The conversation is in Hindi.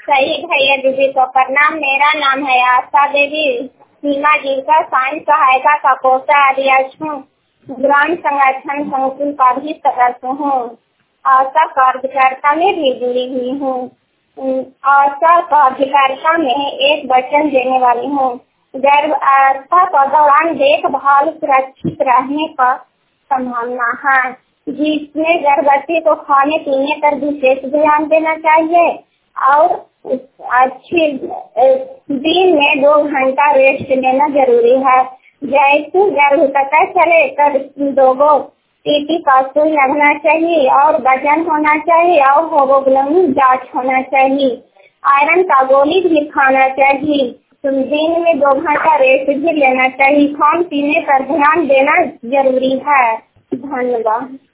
सही भैया दीदी को प्रणाम। मेरा नाम है आशा देवी, सीमा जीविका साइंस सहायिका का कोटा अध्यक्ष हूँ। ग्राम संगठन संकुल का भी सदस्य हूँ। आशा कार्यकर्ता में भी जुड़ी हुई हूँ। आशा कार्यकर्ता में एक वचन देने वाली हूँ। गर्भावस्था के दौरान देखभाल सुरक्षित रहने का संभावना है, जिसमें गर्भवती को खाने पीने पर विशेष ध्यान देना चाहिए और अच्छी दिन में 2 घंटा रेस्ट लेना जरूरी है। जैसे गर्भ पता चले तब 2 टीटी का सुई लगना चाहिए और वजन होना चाहिए और हीमोग्लोबिन जांच होना चाहिए। आयरन का गोली भी खाना चाहिए। दिन में 2 घंटा रेस्ट भी लेना चाहिए। खाने पीने पर ध्यान देना जरूरी है। धन्यवाद।